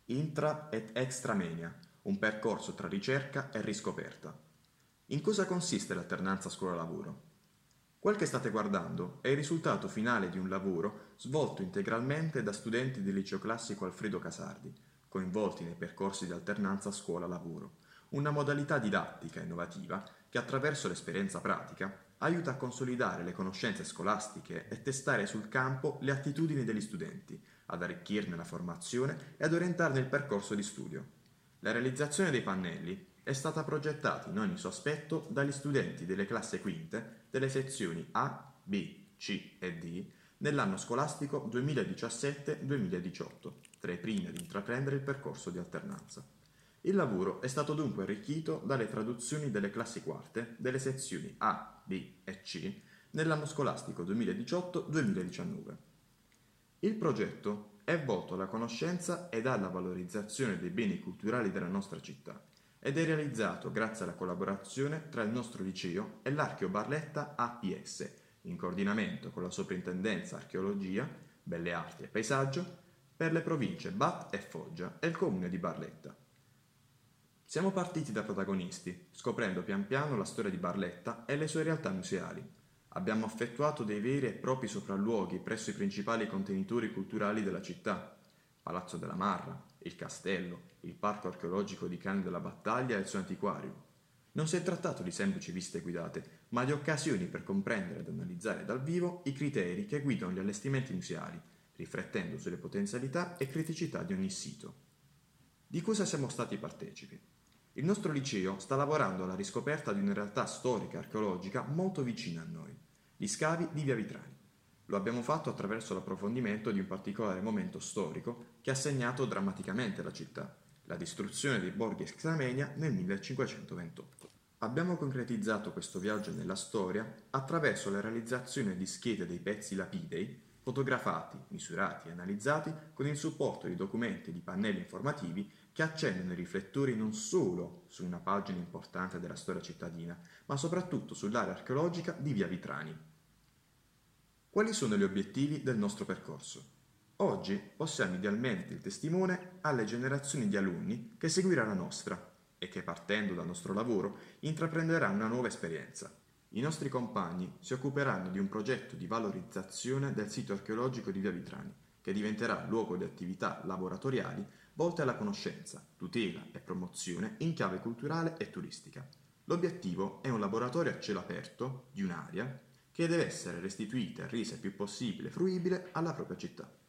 Intra et extramenia, un percorso tra ricerca e riscoperta. In cosa consiste l'alternanza scuola-lavoro? Quel che state guardando è il risultato finale di un lavoro svolto integralmente da studenti del liceo classico Alfredo Casardi, coinvolti nei percorsi di alternanza scuola-lavoro, una modalità didattica innovativa che attraverso l'esperienza pratica aiuta a consolidare le conoscenze scolastiche e testare sul campo le attitudini degli studenti, ad arricchirne la formazione e ad orientarne il percorso di studio. La realizzazione dei pannelli è stata progettata in ogni suo aspetto dagli studenti delle classi quinte delle sezioni A, B, C e D nell'anno scolastico 2017-2018, tra i primi ad intraprendere il percorso di alternanza. Il lavoro è stato dunque arricchito dalle traduzioni delle classi quarte delle sezioni A, B e C nell'anno scolastico 2018-2019. Il progetto è volto alla conoscenza ed alla valorizzazione dei beni culturali della nostra città ed è realizzato grazie alla collaborazione tra il nostro liceo e l'Archeo Barletta APS, in coordinamento con la Soprintendenza Archeologia, Belle Arti e Paesaggio per le province Bat e Foggia e il comune di Barletta. Siamo partiti da protagonisti, scoprendo pian piano la storia di Barletta e le sue realtà museali. Abbiamo effettuato dei veri e propri sopralluoghi presso i principali contenitori culturali della città: Palazzo della Marra, il Castello, il Parco archeologico di Cani della Battaglia e il suo antiquario. Non si è trattato di semplici visite guidate, ma di occasioni per comprendere ed analizzare dal vivo i criteri che guidano gli allestimenti museali, riflettendo sulle potenzialità e criticità di ogni sito. Di cosa siamo stati partecipi? Il nostro liceo sta lavorando alla riscoperta di una realtà storica e archeologica molto vicina a noi, gli scavi di Via Vitrani. Lo abbiamo fatto attraverso l'approfondimento di un particolare momento storico che ha segnato drammaticamente la città, la distruzione dei borghi Extramenia nel 1528. Abbiamo concretizzato questo viaggio nella storia attraverso la realizzazione di schede dei pezzi lapidei, fotografati, misurati e analizzati con il supporto di documenti e di pannelli informativi che accendono i riflettori non solo su una pagina importante della storia cittadina, ma soprattutto sull'area archeologica di Via Vitrani. Quali sono gli obiettivi del nostro percorso? Oggi possiamo idealmente il testimone alle generazioni di alunni che seguirà la nostra e che partendo dal nostro lavoro intraprenderanno una nuova esperienza. I nostri compagni si occuperanno di un progetto di valorizzazione del sito archeologico di Via Vitrani, che diventerà luogo di attività laboratoriali volte alla conoscenza, tutela e promozione in chiave culturale e turistica. L'obiettivo è un laboratorio a cielo aperto di un'area che deve essere restituita e resa il più possibile fruibile alla propria città.